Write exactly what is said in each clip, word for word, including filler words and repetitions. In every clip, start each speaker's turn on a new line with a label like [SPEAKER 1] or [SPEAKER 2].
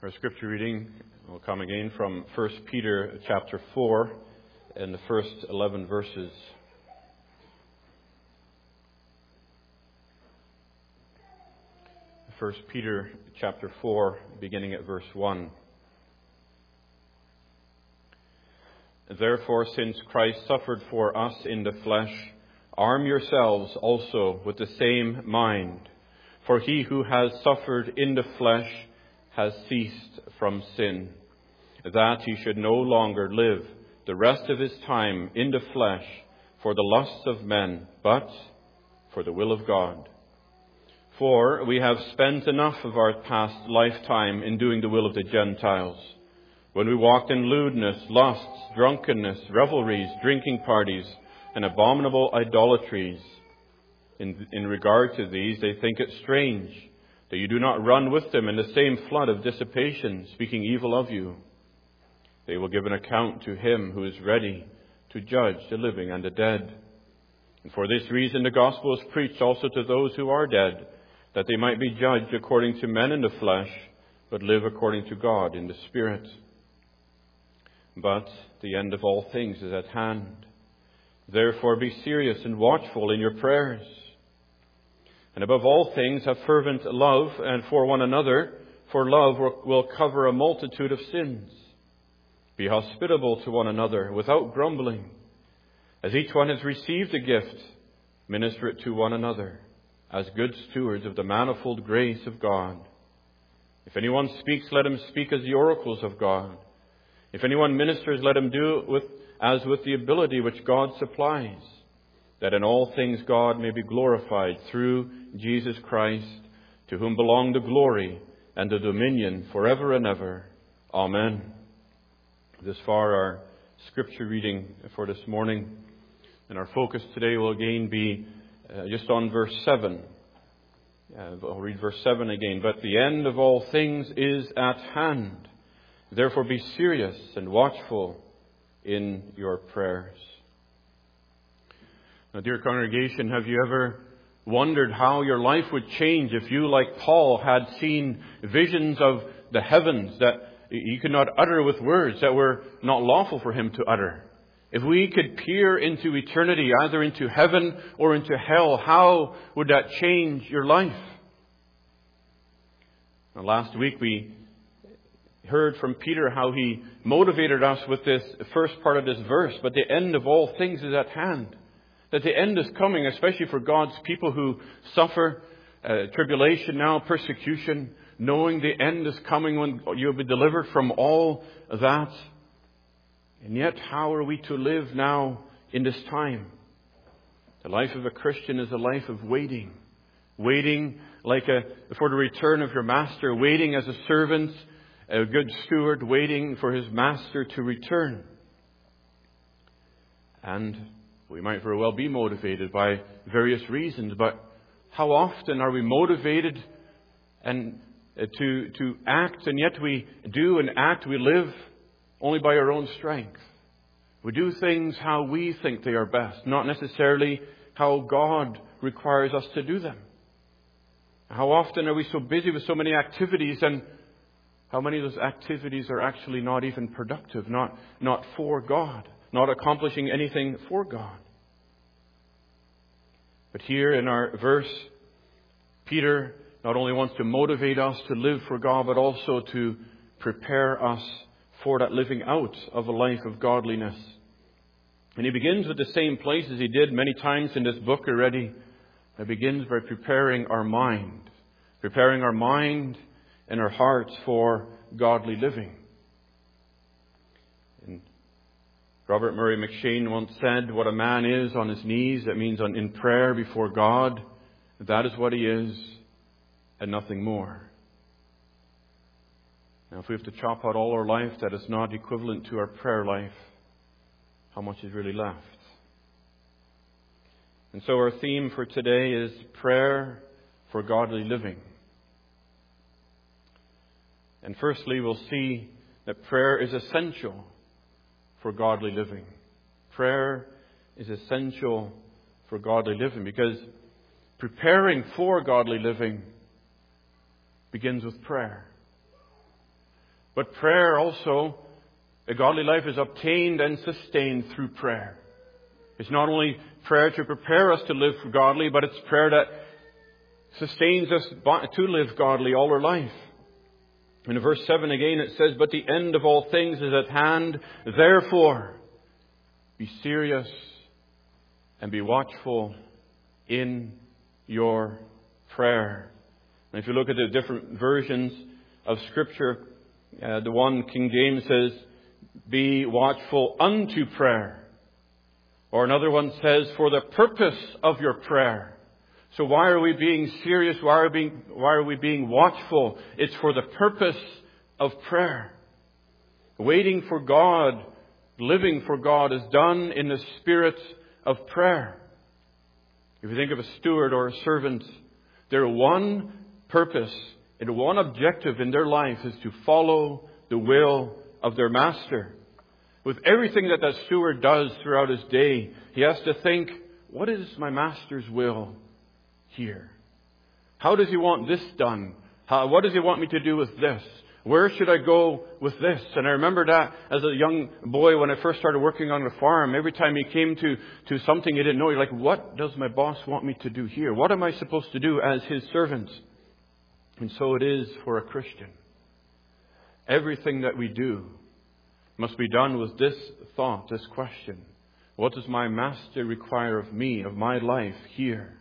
[SPEAKER 1] Our scripture reading will come again from First Peter chapter four and the first eleven verses. First Peter chapter four, beginning at verse one. Therefore, since Christ suffered for us in the flesh, arm yourselves also with the same mind. For he who has suffered in the flesh has ceased from sin, that he should no longer live the rest of his time in the flesh for the lusts of men, but for the will of God. For we have spent enough of our past lifetime in doing the will of the Gentiles, when we walked in lewdness, lusts, drunkenness, revelries, drinking parties, and abominable idolatries. In, in regard to these, they think it strange that you do not run with them in the same flood of dissipation, speaking evil of you. They will give an account to him who is ready to judge the living and the dead. And for this reason the gospel is preached also to those who are dead, that they might be judged according to men in the flesh, but live according to God in the Spirit. But the end of all things is at hand. Therefore be serious and watchful in your prayers. And above all things, have fervent love and for one another, for love will cover a multitude of sins. Be hospitable to one another without grumbling. As each one has received a gift, minister it to one another, as good stewards of the manifold grace of God. If anyone speaks, let him speak as the oracles of God. If anyone ministers, let him do it with, as with the ability which God supplies, that in all things God may be glorified through Jesus Christ, to whom belong the glory and the dominion forever and ever. Amen. This far our scripture reading for this morning. And our focus today will again be uh, just on verse seven. Uh, I'll read verse seven again. But the end of all things is at hand. Therefore be serious and watchful in your prayers. Now, dear congregation, have you ever wondered how your life would change if you, like Paul, had seen visions of the heavens that he could not utter with words that were not lawful for him to utter? If we could peer into eternity, either into heaven or into hell, how would that change your life? Now, last week we heard from Peter how he motivated us with this first part of this verse, but the end of all things is at hand. That the end is coming, especially for God's people who suffer uh, tribulation now, persecution, knowing the end is coming when you'll be delivered from all that. And yet, how are we to live now in this time? The life of a Christian is a life of waiting. Waiting like a, for the return of your master, waiting as a servant, a good steward, waiting for his master to return. And we might very well be motivated by various reasons, but how often are we motivated and uh, to to act, and yet we do and act, we live only by our own strength. We do things how we think they are best, not necessarily how God requires us to do them. How often are we so busy with so many activities, and how many of those activities are actually not even productive, not, not for God, not accomplishing anything for God? But here in our verse, Peter not only wants to motivate us to live for God, but also to prepare us for that living out of a life of godliness. And he begins with the same place as he did many times in this book already. He begins by preparing our mind, preparing our mind and our hearts for godly living. And Robert Murray McCheyne once said, what a man is on his knees, that means on, in prayer before God, that is what he is and nothing more. Now, if we have to chop out all our life that is not equivalent to our prayer life, how much is really left? And so our theme for today is prayer for godly living. And firstly, we'll see that prayer is essential for godly living. Prayer is essential for godly living because preparing for godly living begins with prayer. But prayer also, a godly life is obtained and sustained through prayer. It's not only prayer to prepare us to live godly, but it's prayer that sustains us to live godly all our life. In verse seven again it says, "But the end of all things is at hand. Therefore, be serious and be watchful in your prayer." And if you look at the different versions of Scripture, uh, the one, King James, says, "Be watchful unto prayer." Or another one says, "For the purpose of your prayer." So why are we being serious? Why are we being, why are we being watchful? It's for the purpose of prayer. Waiting for God, living for God is done in the spirit of prayer. If you think of a steward or a servant, their one purpose and one objective in their life is to follow the will of their master. With everything that that steward does throughout his day, he has to think, what is my master's will here? How does he want this done? How, what does he want me to do with this? Where should I go with this? And I remember that as a young boy when I first started working on the farm. Every time he came to, to something he didn't know, he's like, what does my boss want me to do here? What am I supposed to do as his servant? And so it is for a Christian. Everything that we do must be done with this thought, this question. What does my master require of me, of my life here?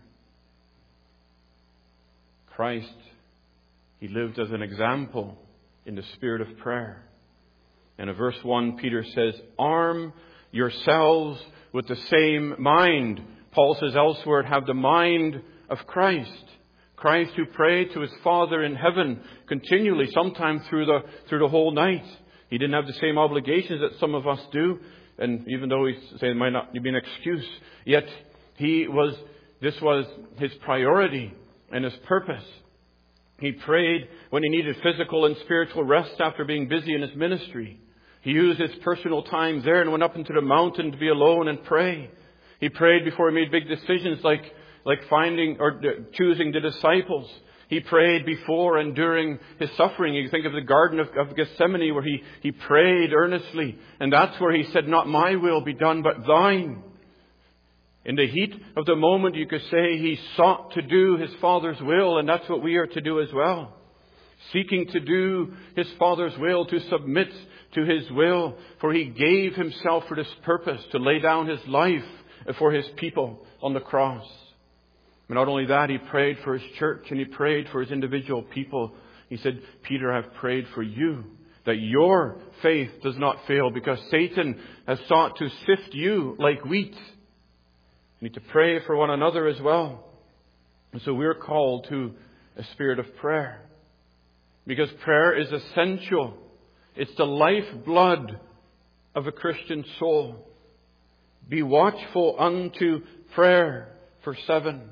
[SPEAKER 1] Christ, He lived as an example in the spirit of prayer. And in verse one, Peter says, "Arm yourselves with the same mind." Paul says elsewhere, "Have the mind of Christ." Christ who prayed to His Father in heaven continually, sometimes through the, through the whole night. He didn't have the same obligations that some of us do. And even though He's saying it might not be an excuse, yet he was, this was His priority and His purpose. He prayed when He needed physical and spiritual rest after being busy in His ministry. He used His personal time there and went up into the mountain to be alone and pray. He prayed before He made big decisions like, like finding or choosing the disciples. He prayed before and during His suffering. You think of the Garden of, of Gethsemane where he, he prayed earnestly. And that's where He said, "Not my will be done, but thine." In the heat of the moment, you could say He sought to do His Father's will, and that's what we are to do as well. Seeking to do His Father's will, to submit to His will, for He gave Himself for this purpose, to lay down His life for His people on the cross. But not only that, He prayed for His church and He prayed for His individual people. He said, "Peter, I've prayed for you, that your faith does not fail, because Satan has sought to sift you like wheat." We need to pray for one another as well. And so we're called to a spirit of prayer. Because prayer is essential. It's the lifeblood of a Christian soul. Be watchful unto prayer. Verse seven.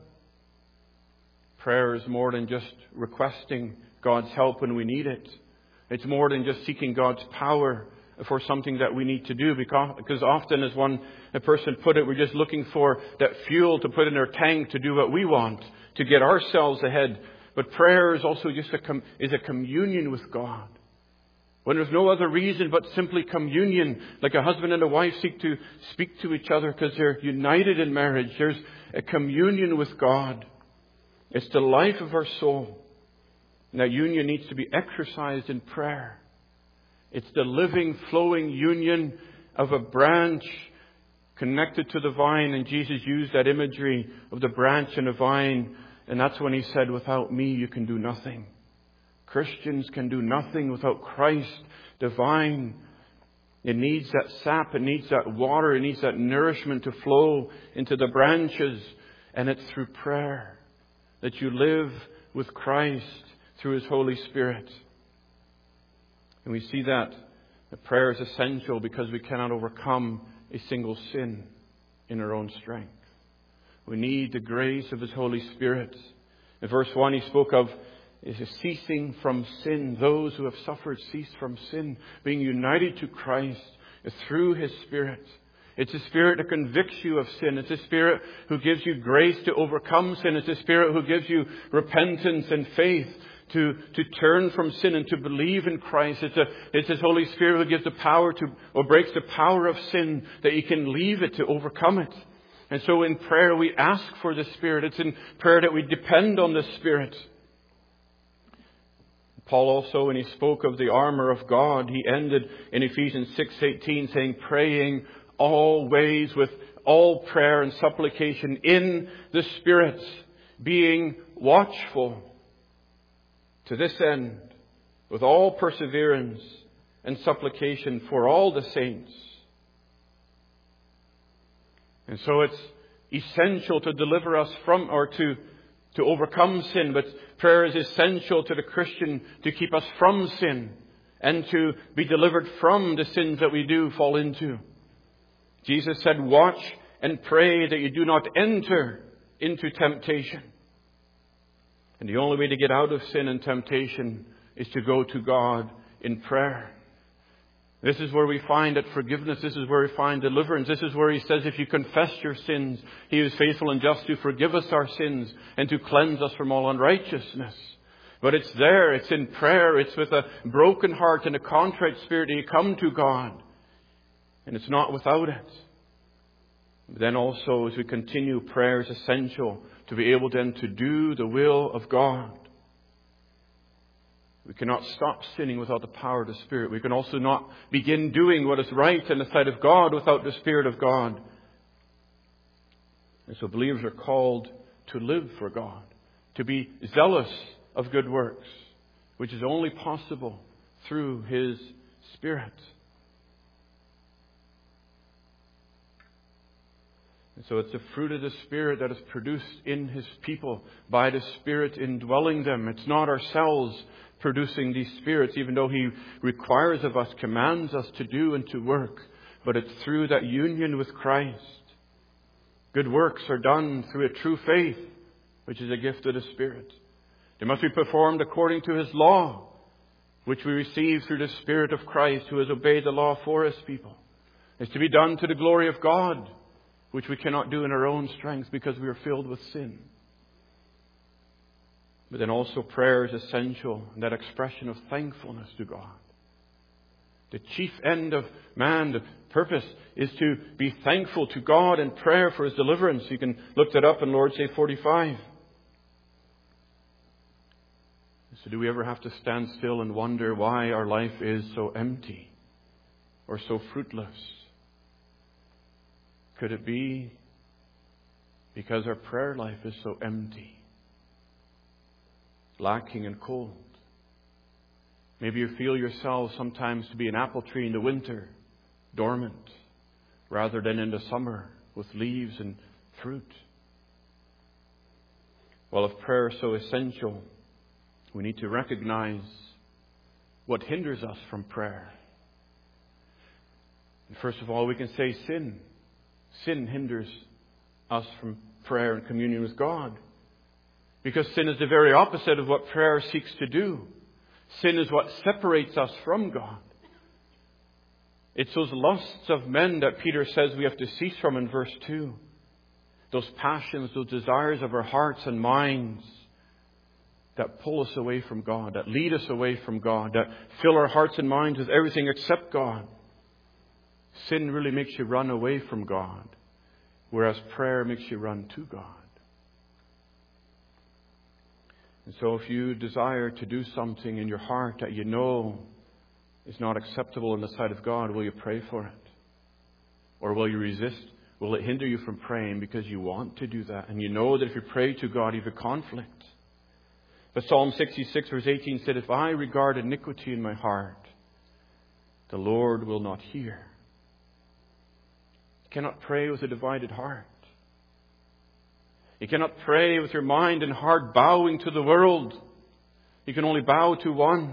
[SPEAKER 1] Prayer is more than just requesting God's help when we need it. It's more than just seeking God's power for something that we need to do, because, because often, as one a person put it, we're just looking for that fuel to put in our tank to do what we want, to get ourselves ahead. But prayer is also just a com- is a communion with God. When there's no other reason but simply communion, like a husband and a wife seek to speak to each other because they're united in marriage. There's a communion with God. It's the life of our soul. And that union needs to be exercised in prayer. It's the living, flowing union of a branch connected to the vine. And Jesus used that imagery of the branch and the vine. And that's when He said, "Without me, you can do nothing." Christians can do nothing without Christ, the vine. It needs that sap. It needs that water. It needs that nourishment to flow into the branches. And it's through prayer that you live with Christ through His Holy Spirit. And we see that prayer is essential because we cannot overcome a single sin in our own strength. We need the grace of His Holy Spirit. In verse one, He spoke of is ceasing from sin. Those who have suffered cease from sin. Being united to Christ through His Spirit. It's a Spirit that convicts you of sin. It's a Spirit who gives you grace to overcome sin. It's a Spirit who gives you repentance and faith to, to turn from sin and to believe in Christ. It's, a, it's His Holy Spirit who gives the power to, or breaks the power of sin, that you can leave it to overcome it. And so in prayer we ask for the Spirit. It's in prayer that we depend on the Spirit. Paul also, when he spoke of the armor of God, he ended in Ephesians six eighteen saying, praying always with all prayer and supplication in the Spirit, being watchful to this end, with all perseverance and supplication for all the saints. And so it's essential to deliver us from, or to, to overcome sin, but prayer is essential to the Christian to keep us from sin and to be delivered from the sins that we do fall into. Jesus said, watch and pray that you do not enter into temptation. And the only way to get out of sin and temptation is to go to God in prayer. This is where we find that forgiveness. This is where we find deliverance. This is where He says, if you confess your sins, He is faithful and just to forgive us our sins and to cleanse us from all unrighteousness. But it's there. It's in prayer. It's with a broken heart and a contrite spirit that you come to God. And it's not without it. But then also, as we continue, prayer is essential to be able then to do the will of God. We cannot stop sinning without the power of the Spirit. We can also not begin doing what is right in the sight of God without the Spirit of God. And so believers are called to live for God, to be zealous of good works, which is only possible through His Spirit. And so it's the fruit of the Spirit that is produced in His people by the Spirit indwelling them. It's not ourselves producing these spirits, even though He requires of us, commands us to do and to work. But it's through that union with Christ. Good works are done through a true faith, which is a gift of the Spirit. They must be performed according to His law, which we receive through the Spirit of Christ, who has obeyed the law for His people. It's to be done to the glory of God, which we cannot do in our own strength because we are filled with sin. But then also prayer is essential, in that expression of thankfulness to God. The chief end of man, the purpose, is to be thankful to God in prayer for His deliverance. You can look that up in Lord's Day forty-five. So do we ever have to stand still and wonder why our life is so empty or so fruitless? Could it be because our prayer life is so empty, lacking and cold? Maybe you feel yourselves sometimes to be an apple tree in the winter, dormant, rather than in the summer with leaves and fruit. Well, if prayer is so essential, we need to recognize what hinders us from prayer. And first of all, we can say sin. Sin hinders us from prayer and communion with God. Because sin is the very opposite of what prayer seeks to do. Sin is what separates us from God. It's those lusts of men that Peter says we have to cease from in verse two. Those passions, those desires of our hearts and minds that pull us away from God, that lead us away from God, that fill our hearts and minds with everything except God. Sin really makes you run away from God, whereas prayer makes you run to God. And so if you desire to do something in your heart that you know is not acceptable in the sight of God, will you pray for it? Or will you resist? Will it hinder you from praying because you want to do that? And you know that if you pray to God, you have a conflict. But Psalm sixty-six verse eighteen said, if I regard iniquity in my heart, the Lord will not hear. You cannot pray with a divided heart. You cannot pray with your mind and heart bowing to the world. You can only bow to one.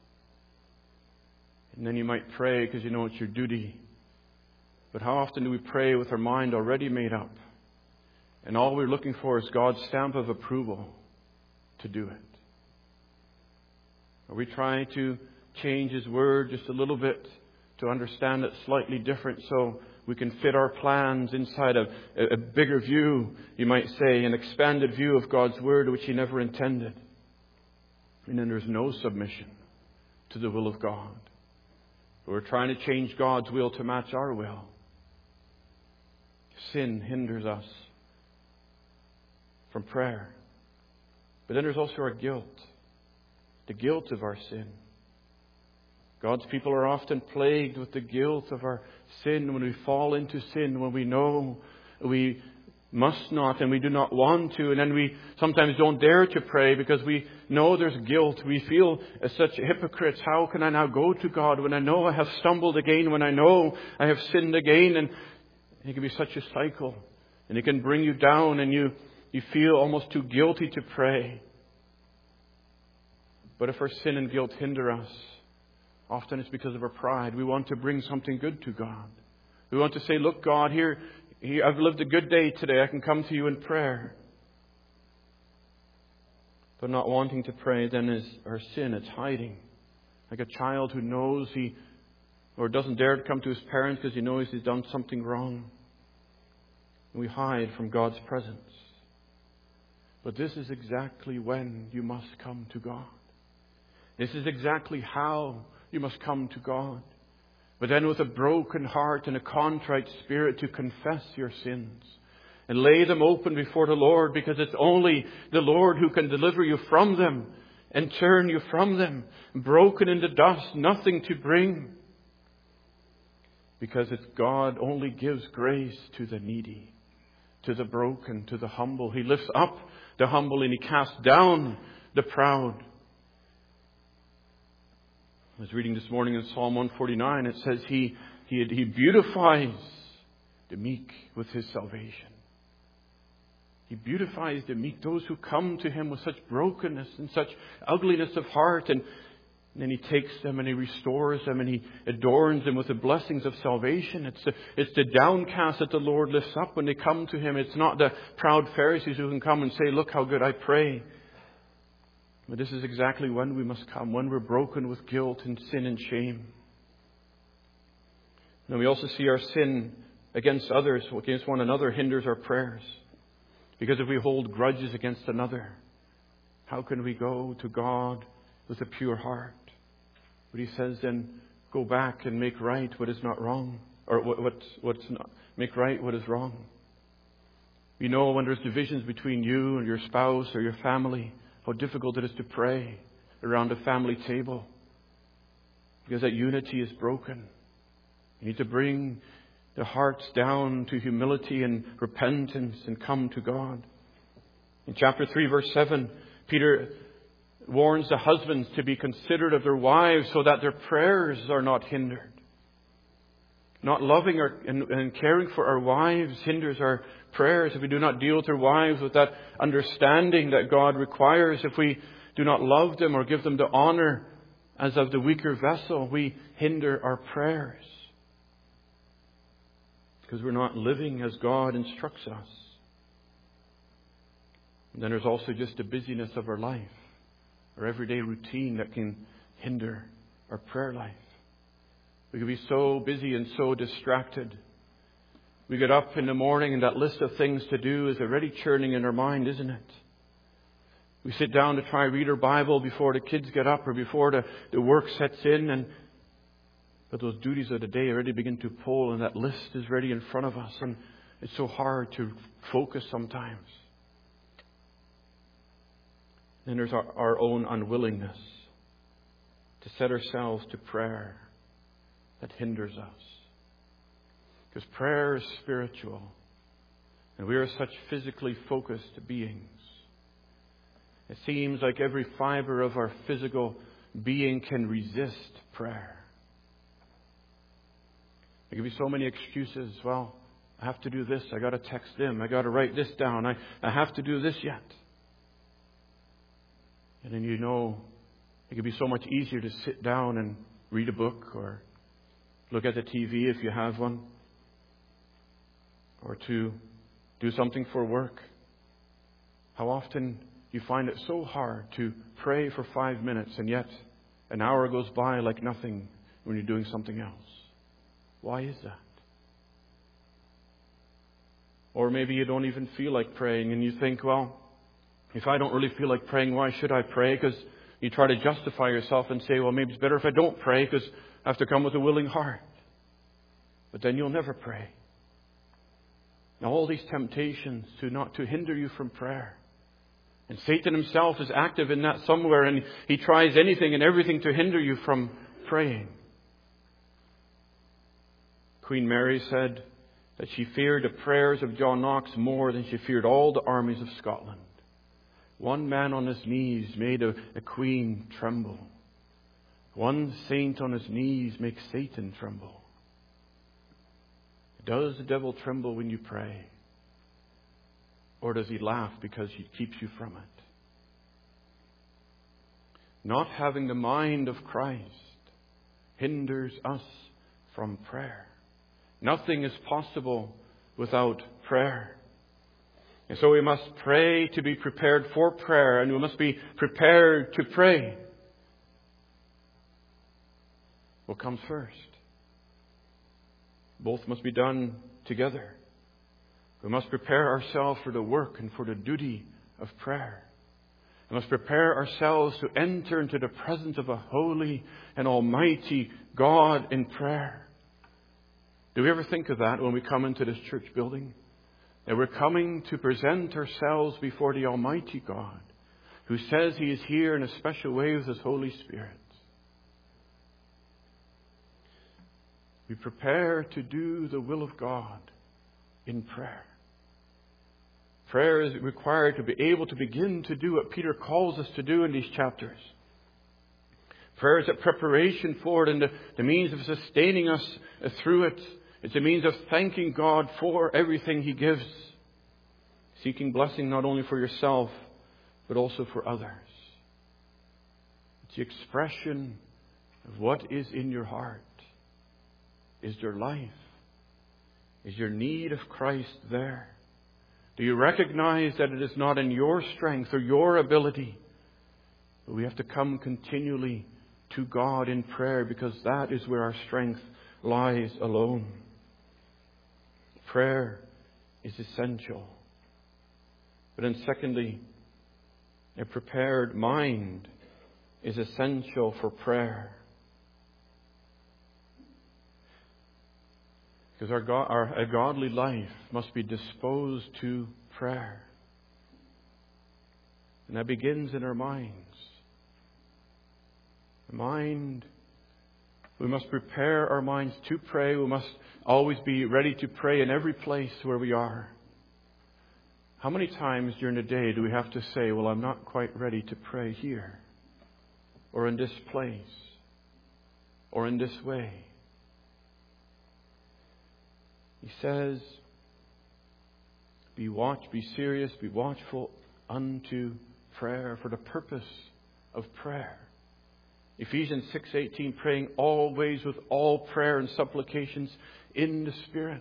[SPEAKER 1] And then you might pray because you know it's your duty. But how often do we pray with our mind already made up? And all we're looking for is God's stamp of approval to do it. Are we trying to change His Word just a little bit to understand it slightly different so we can fit our plans inside a, a bigger view, you might say, an expanded view of God's Word which He never intended? And then there's no submission to the will of God. We're trying to change God's will to match our will. Sin hinders us from prayer. But then there's also our guilt. The guilt of our sin. God's people are often plagued with the guilt of our sin when we fall into sin, when we know we must not and we do not want to, and then we sometimes don't dare to pray because we know there's guilt. We feel as such hypocrites. How can I now go to God when I know I have stumbled again, when I know I have sinned again? And it can be such a cycle, and it can bring you down, and you, you feel almost too guilty to pray. But if our sin and guilt hinder us, often it's because of our pride. We want to bring something good to God. We want to say, look, God, here, here I've lived a good day today. I can come to you in prayer. But not wanting to pray then is our sin. It's hiding. Like a child who knows he, or doesn't dare to come to his parents because he knows he's done something wrong. And we hide from God's presence. But this is exactly when you must come to God. This is exactly how you must come to God. But then with a broken heart and a contrite spirit to confess your sins and lay them open before the Lord, because it's only the Lord who can deliver you from them and turn you from them, broken into dust, nothing to bring. Because it's God only gives grace to the needy, to the broken, to the humble. He lifts up the humble and He casts down the proud. I was reading this morning in Psalm one forty-nine. It says He, he, he beautifies the meek with His salvation. He beautifies the meek, those who come to Him with such brokenness and such ugliness of heart. And, and then He takes them and He restores them and He adorns them with the blessings of salvation. It's the, it's the downcast that the Lord lifts up when they come to Him. It's not the proud Pharisees who can come and say, look how good I pray. But this is exactly when we must come, when we're broken with guilt and sin and shame. And we also see our sin against others, against one another, hinders our prayers. Because if we hold grudges against another, how can we go to God with a pure heart? But He says then, go back and make right what is not wrong. Or what, what's, what's not, make right what is wrong. You know, when there's divisions between you and your spouse or your family, how difficult it is to pray around a family table. Because that unity is broken. You need to bring the hearts down to humility and repentance and come to God. In chapter three, verse seven, Peter warns the husbands to be considerate of their wives so that their prayers are not hindered. Not loving our, and, and caring for our wives hinders our prayers. If we do not deal with our wives with that understanding that God requires, if we do not love them or give them the honor as of the weaker vessel, we hinder our prayers. Because we're not living as God instructs us. And then there's also just the busyness of our life, our everyday routine that can hinder our prayer life. We can be so busy and so distracted. We get up in the morning and that list of things to do is already churning in our mind, isn't it? We sit down to try read our Bible before the kids get up or before the, the work sets in, and but those duties of the day already begin to pull and that list is ready in front of us, and it's so hard to focus sometimes. Then there's our, our own unwillingness to set ourselves to prayer that hinders us. Because prayer is spiritual. And we are such physically focused beings. It seems like every fiber of our physical being can resist prayer. There can be so many excuses. Well, I have to do this. I got to text them. I got to write this down. I, I have to do this yet. And then you know, it can be so much easier to sit down and read a book or look at the T V if you have one, or to do something for work. How often you find it so hard to pray for five minutes and yet an hour goes by like nothing when you're doing something else. Why is that? Or maybe you don't even feel like praying and you think, well, if I don't really feel like praying, why should I pray? Because, You try to justify yourself and say, well, maybe it's better if I don't pray because I have to come with a willing heart. But then you'll never pray. Now, all these temptations to not to hinder you from prayer. And Satan himself is active in that somewhere, and he tries anything and everything to hinder you from praying. Queen Mary said that she feared the prayers of John Knox more than she feared all the armies of Scotland. One man on his knees made a, a queen tremble. One saint on his knees makes Satan tremble. Does the devil tremble when you pray? Or does he laugh because he keeps you from it? Not having the mind of Christ hinders us from prayer. Nothing is possible without prayer. And so we must pray to be prepared for prayer, and we must be prepared to pray. What comes first? Both must be done together. We must prepare ourselves for the work and for the duty of prayer. We must prepare ourselves to enter into the presence of a holy and almighty God in prayer. Do we ever think of that when we come into this church building? That we're coming to present ourselves before the Almighty God, who says He is here in a special way with His Holy Spirit. We prepare to do the will of God in prayer. Prayer is required to be able to begin to do what Peter calls us to do in these chapters. Prayer is a preparation for it and the, the means of sustaining us through it. It's a means of thanking God for everything He gives. Seeking blessing not only for yourself, but also for others. It's the expression of what is in your heart. Is your life? Is your need of Christ there? Do you recognize that it is not in your strength or your ability, but we have to come continually to God in prayer, because that is where our strength lies alone. Prayer is essential. But then secondly, a prepared mind is essential for prayer. Because our, God, our a godly life must be disposed to prayer. And that begins in our minds. The mind, we must prepare our minds to pray. We must always be ready to pray in every place where we are. How many times during the day do we have to say, well, I'm not quite ready to pray here, or in this place, or in this way? He says, be watch, be serious, be watchful unto prayer, for the purpose of prayer. Ephesians six eighteen, praying always with all prayer and supplications in the Spirit.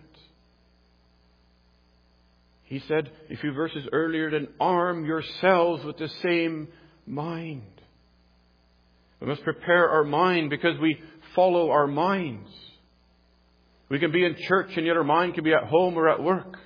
[SPEAKER 1] He said a few verses earlier, then arm yourselves with the same mind. We must prepare our mind because we follow our minds. We can be in church and yet our mind can be at home or at work.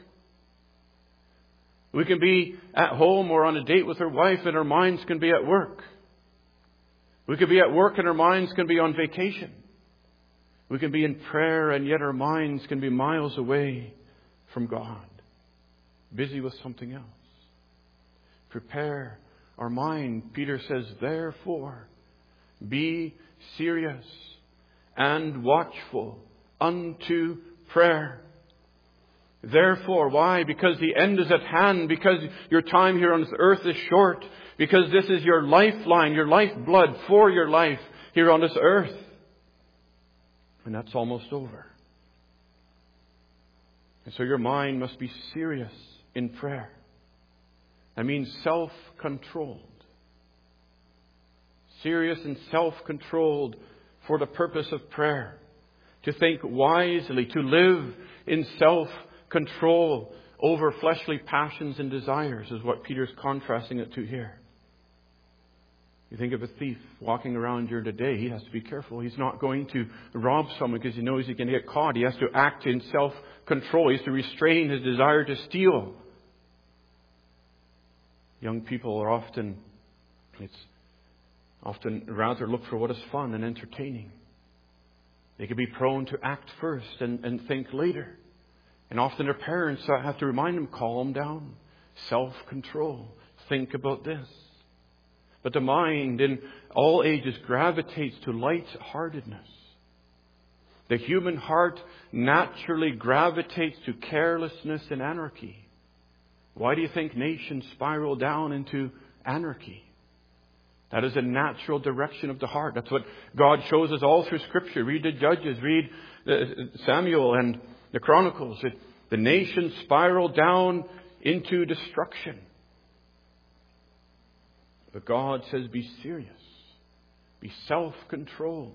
[SPEAKER 1] We can be at home or on a date with our wife and our minds can be at work. We can be at work and our minds can be on vacation. We can be in prayer and yet our minds can be miles away from God, busy with something else. Prepare our mind. Peter says, therefore, be serious and watchful unto prayer. Therefore, why? Because the end is at hand. Because your time here on this earth is short. Because this is your lifeline, your lifeblood for your life here on this earth. And that's almost over. And so your mind must be serious in prayer. That means self-controlled. Serious and self-controlled for the purpose of prayer. To think wisely, to live in self-control over fleshly passions and desires is what Peter's contrasting it to here. You think of a thief walking around during the day, he has to be careful. He's not going to rob someone because he knows he's going to get caught. He has to act in self-control. He has to restrain his desire to steal. Young people are often, it's often rather look for what is fun and entertaining. They can be prone to act first and, and think later. And often their parents have to remind them, calm down, self-control, think about this. But the mind in all ages gravitates to light-heartedness. The human heart naturally gravitates to carelessness and anarchy. Why do you think nations spiral down into anarchy? That is a natural direction of the heart. That's what God shows us all through Scripture. Read the Judges, read Samuel and the Chronicles. It, the nations spiral down into destruction. But God says, be serious. Be self-controlled.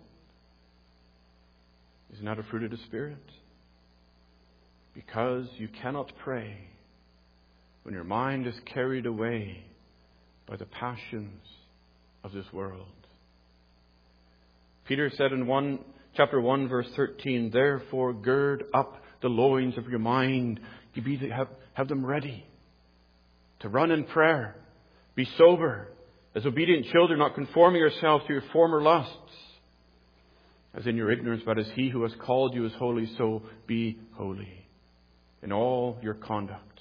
[SPEAKER 1] Isn't that a fruit of the Spirit? Because you cannot pray when your mind is carried away by the passions of this world. Peter said in one, chapter one, verse thirteen, therefore gird up the loins of your mind. You be to have, have them ready to run in prayer. Be sober, as obedient children, not conforming yourselves to your former lusts, as in your ignorance, but as He who has called you is holy, so be holy in all your conduct.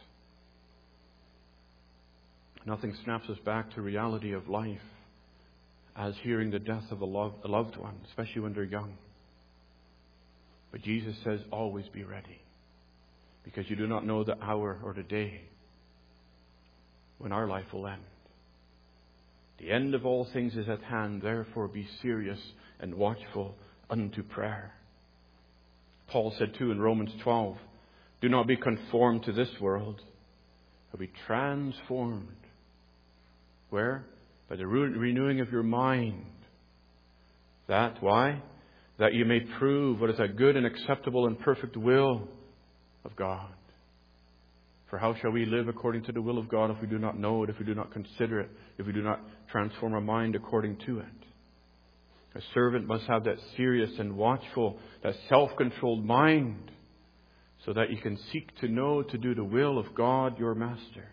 [SPEAKER 1] Nothing snaps us back to reality of life as hearing the death of a loved, a loved one, especially when they're young. But Jesus says, always be ready, because you do not know the hour or the day when our life will end. The end of all things is at hand, therefore be serious and watchful unto prayer. Paul said too in Romans twelve, do not be conformed to this world, but be transformed. Where? By the renewing of your mind. That, why? That you may prove what is a good and acceptable and perfect will of God. For how shall we live according to the will of God if we do not know it, if we do not consider it, if we do not transform our mind according to it? A servant must have that serious and watchful, that self-controlled mind, so that you can seek to know, to do the will of God, your Master.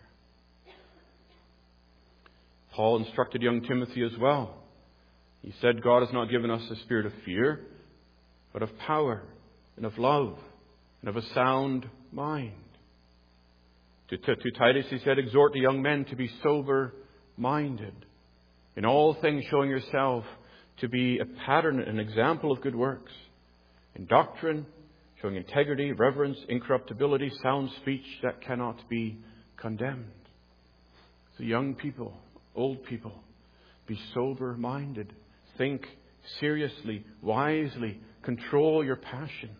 [SPEAKER 1] Paul instructed young Timothy as well. He said, God has not given us a spirit of fear, but of power and of love and of a sound mind. To, to, to Titus he said, exhort the young men to be sober-minded, in all things showing yourself to be a pattern, an example of good works, in doctrine, showing integrity, reverence, incorruptibility, sound speech that cannot be condemned. So young people, old people, be sober-minded. Think seriously, wisely. Control your passions.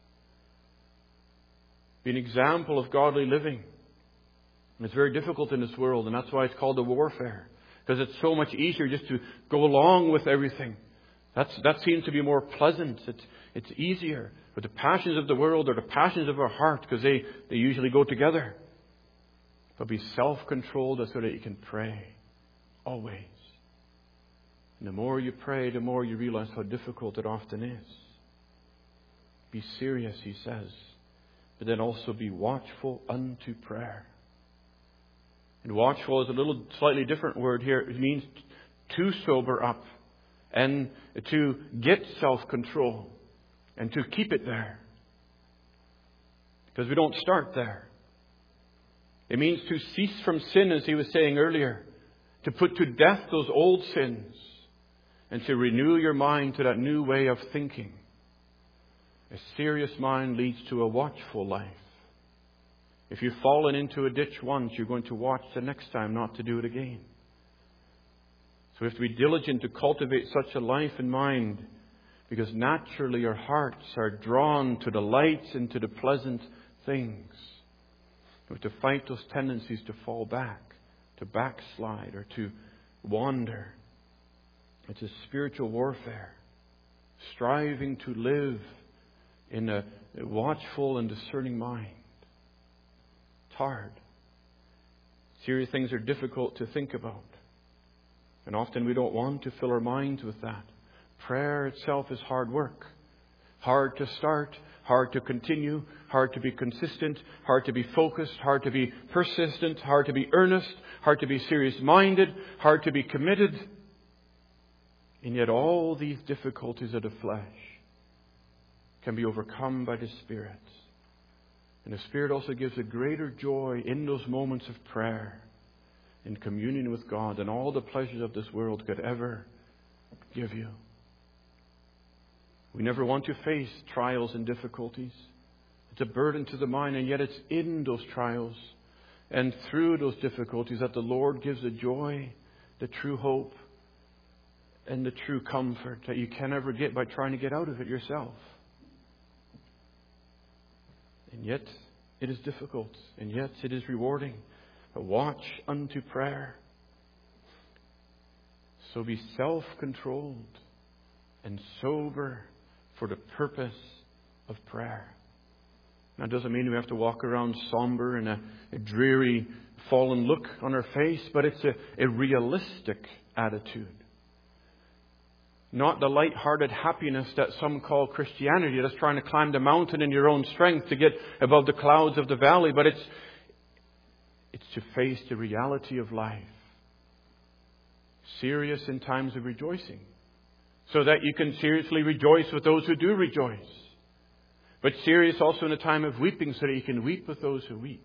[SPEAKER 1] Be an example of godly living. And it's very difficult in this world, and that's why it's called a warfare. Because it's so much easier just to go along with everything. That's, that seems to be more pleasant. It's, it's easier. But the passions of the world are the passions of our heart, because they, they usually go together. But be self-controlled so that you can pray. Always. And the more you pray, the more you realize how difficult it often is. Be serious, he says. But then also be watchful unto prayer. And watchful is a little slightly different word here. It means to sober up and to get self-control and to keep it there. Because we don't start there. It means to cease from sin, as he was saying earlier. To put to death those old sins and to renew your mind to that new way of thinking. A serious mind leads to a watchful life. If you've fallen into a ditch once, you're going to watch the next time not to do it again. So we have to be diligent to cultivate such a life in mind, because naturally our hearts are drawn to the light and to the pleasant things. We have to fight those tendencies to fall back, to backslide, or to wander. It's a spiritual warfare, striving to live in a watchful and discerning mind. It's hard. Serious things are difficult to think about. And often we don't want to fill our minds with that. Prayer itself is hard work. Hard to start, hard to continue, hard to be consistent, hard to be focused, hard to be persistent, hard to be earnest, hard to be serious-minded, hard to be committed. And yet all these difficulties of the flesh can be overcome by the Spirit. And the Spirit also gives a greater joy in those moments of prayer, in communion with God, than all the pleasures of this world could ever give you. We never want to face trials and difficulties. It's a burden to the mind, and yet it's in those trials and through those difficulties that the Lord gives the joy, the true hope, and the true comfort that you can never get by trying to get out of it yourself. And yet it is difficult, and yet it is rewarding. But watch unto prayer. So be self-controlled and sober for the purpose of prayer. That doesn't mean we have to walk around somber and a, a dreary, fallen look on our face, but it's a, a realistic attitude. Not the light-hearted happiness that some call Christianity, that's trying to climb the mountain in your own strength to get above the clouds of the valley, but it's it's to face the reality of life. Serious in times of rejoicing, so that you can seriously rejoice with those who do rejoice. But serious also in a time of weeping, so that you can weep with those who weep.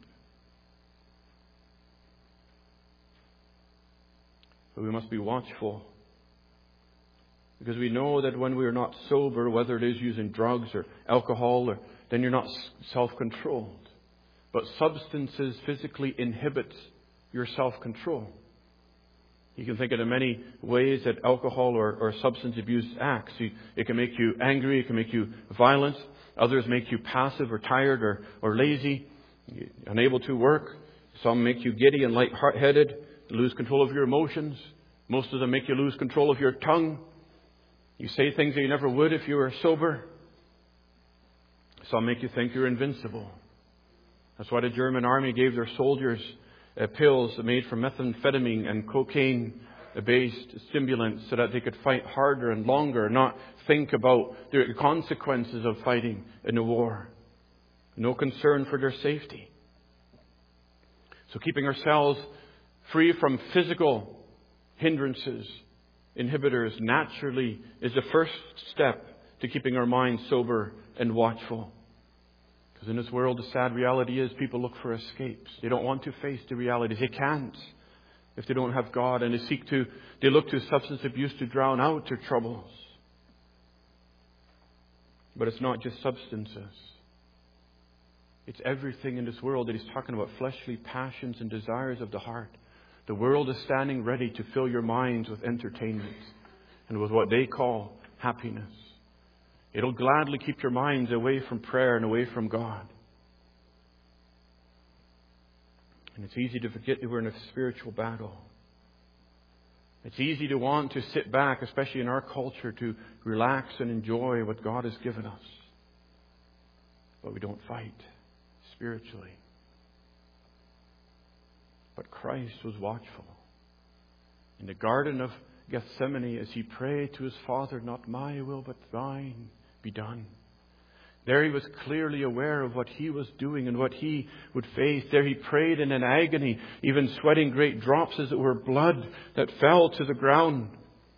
[SPEAKER 1] But we must be watchful, because we know that when we are not sober, whether it is using drugs or alcohol, or then you're not self-controlled. But substances physically inhibit your self-control. You can think of the many ways that alcohol or, or substance abuse acts. You, it can make you angry, it can make you violent. Others make you passive or tired or, or lazy, unable to work. Some make you giddy and light-headed, lose control of your emotions. Most of them make you lose control of your tongue. You say things that you never would if you were sober. Some make you think you're invincible. That's why the German army gave their soldiers uh, pills made from methamphetamine and cocaine-based stimulants, so that they could fight harder and longer, not think about the consequences of fighting in a war. No concern for their safety. So keeping ourselves free from physical hindrances, inhibitors, naturally is the first step to keeping our minds sober and watchful. Because in this world, the sad reality is people look for escapes. They don't want to face the realities. They can't if they don't have God, and they seek to, they look to substance abuse to drown out their troubles. But it's not just substances. It's everything in this world that he's talking about, fleshly passions and desires of the heart. The world is standing ready to fill your minds with entertainment and with what they call happiness. It'll gladly keep your minds away from prayer and away from God. And it's easy to forget that we're in a spiritual battle. It's easy to want to sit back, especially in our culture, to relax and enjoy what God has given us. But we don't fight spiritually. But Christ was watchful. In the Garden of Gethsemane, as he prayed to his Father, "Not my will, but thine be done." There he was clearly aware of what he was doing and what he would face. There he prayed in an agony, even sweating great drops as it were blood that fell to the ground.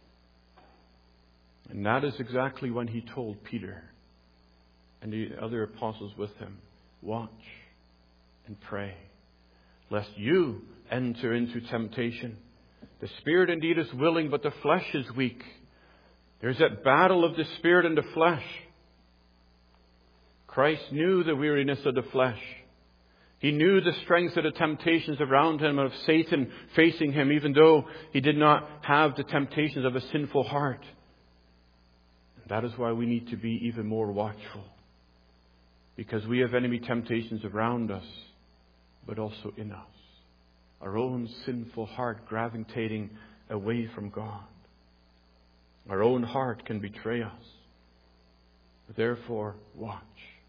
[SPEAKER 1] And that is exactly when he told Peter and the other apostles with him, "Watch and pray, lest you enter into temptation. The spirit indeed is willing, but the flesh is weak." There's that battle of the spirit and the flesh. Christ knew the weariness of the flesh. He knew the strength of the temptations around him, of Satan facing him, even though he did not have the temptations of a sinful heart. And that is why we need to be even more watchful. Because we have enemy temptations around us, but also in us. Our own sinful heart gravitating away from God. Our own heart can betray us. Therefore, watch.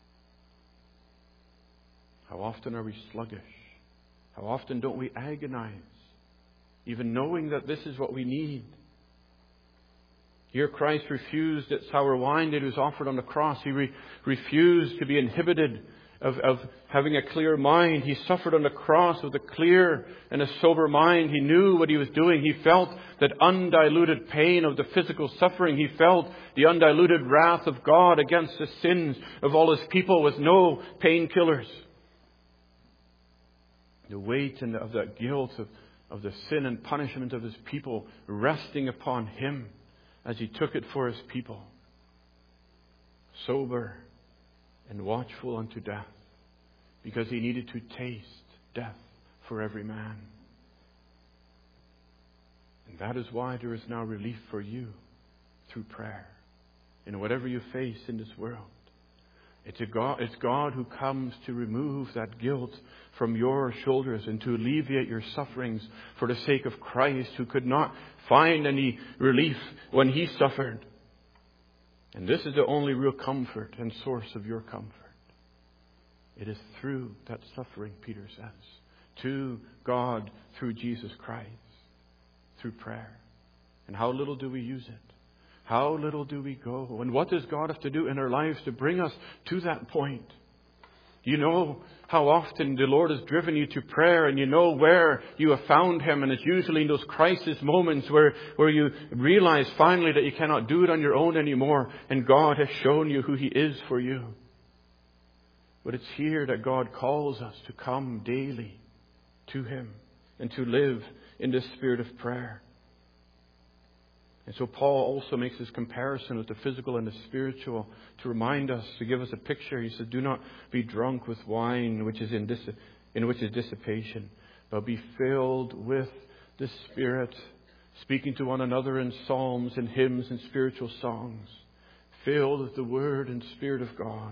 [SPEAKER 1] How often are we sluggish? How often don't we agonize, even knowing that this is what we need? Here Christ refused that sour wine that was offered on the cross. He re- refused to be inhibited of, of having a clear mind. He suffered on the cross with a clear and a sober mind. He knew what he was doing. He felt that undiluted pain of the physical suffering. He felt the undiluted wrath of God against the sins of all his people with no painkillers. The weight and of the guilt of, of the sin and punishment of his people resting upon him as he took it for his people. Sober and watchful unto death, because he needed to taste death for every man. And that is why there is now relief for you through prayer. In whatever you face in this world, it's, a God, it's God who comes to remove that guilt from your shoulders and to alleviate your sufferings for the sake of Christ, who could not find any relief when he suffered. And this is the only real comfort and source of your comfort. It is through that suffering, Peter says, to God through Jesus Christ, through prayer. And how little do we use it? How little do we go? And what does God have to do in our lives to bring us to that point? You know how often the Lord has driven you to prayer, and you know where you have found Him. And it's usually in those crisis moments where, where you realize finally that you cannot do it on your own anymore. And God has shown you who He is for you. But it's here that God calls us to come daily to Him and to live in this spirit of prayer. And so Paul also makes this comparison with the physical and the spiritual to remind us, to give us a picture. He says, do not be drunk with wine, which is in, dis- in which is dissipation, but be filled with the Spirit, speaking to one another in psalms and hymns and spiritual songs, filled with the Word and Spirit of God.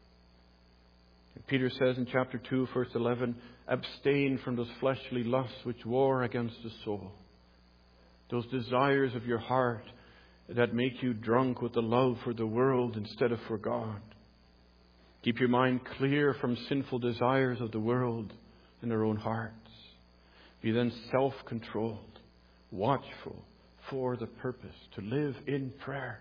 [SPEAKER 1] And Peter says in chapter two, verse eleven, abstain from those fleshly lusts which war against the soul. Those desires of your heart that make you drunk with the love for the world instead of for God. Keep your mind clear from sinful desires of the world in their own hearts. Be then self-controlled, watchful for the purpose to live in prayer.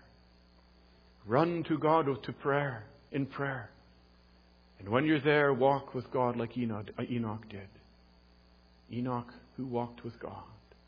[SPEAKER 1] Run to God to prayer, in prayer. And when you're there, walk with God like Enoch, Enoch did. Enoch who walked with God.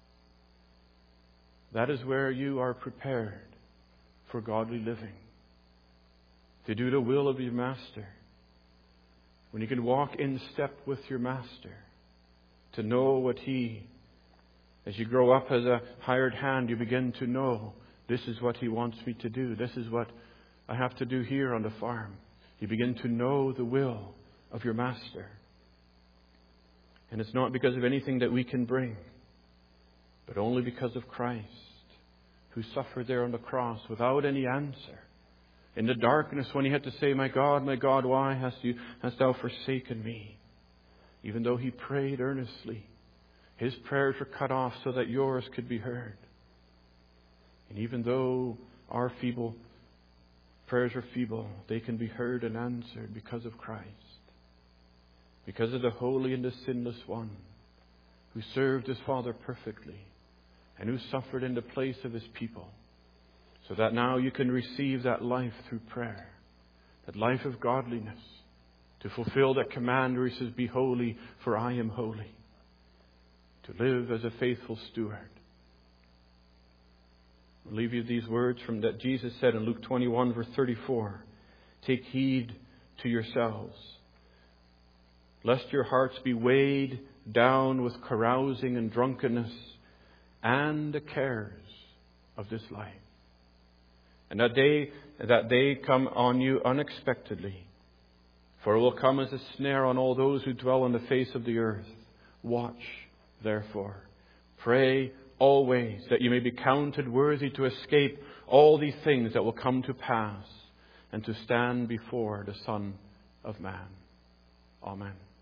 [SPEAKER 1] That is where you are prepared for godly living. To do the will of your Master. When you can walk in step with your Master. To know what He, as you grow up as a hired hand, you begin to know, this is what He wants me to do. This is what I have to do here on the farm. You begin to know the will of your Master. And it's not because of anything that we can bring, but only because of Christ, who suffered there on the cross without any answer. In the darkness, when He had to say, my God, my God, why hast, you, hast thou forsaken me? Even though He prayed earnestly, His prayers were cut off so that yours could be heard. And even though our feeble prayers are feeble, they can be heard and answered because of Christ. Because of the holy and the sinless one, who served His Father perfectly, and who suffered in the place of His people, so that now you can receive that life through prayer, that life of godliness, to fulfill that command where He says, be holy, for I am holy, to live as a faithful steward. I'll leave you these words from that Jesus said in Luke twenty-one, verse thirty-four, take heed to yourselves, lest your hearts be weighed down with carousing and drunkenness, and the cares of this life. And that day, that day come on you unexpectedly. For it will come as a snare on all those who dwell on the face of the earth. Watch, therefore. Pray always that you may be counted worthy to escape all these things that will come to pass and to stand before the Son of Man. Amen.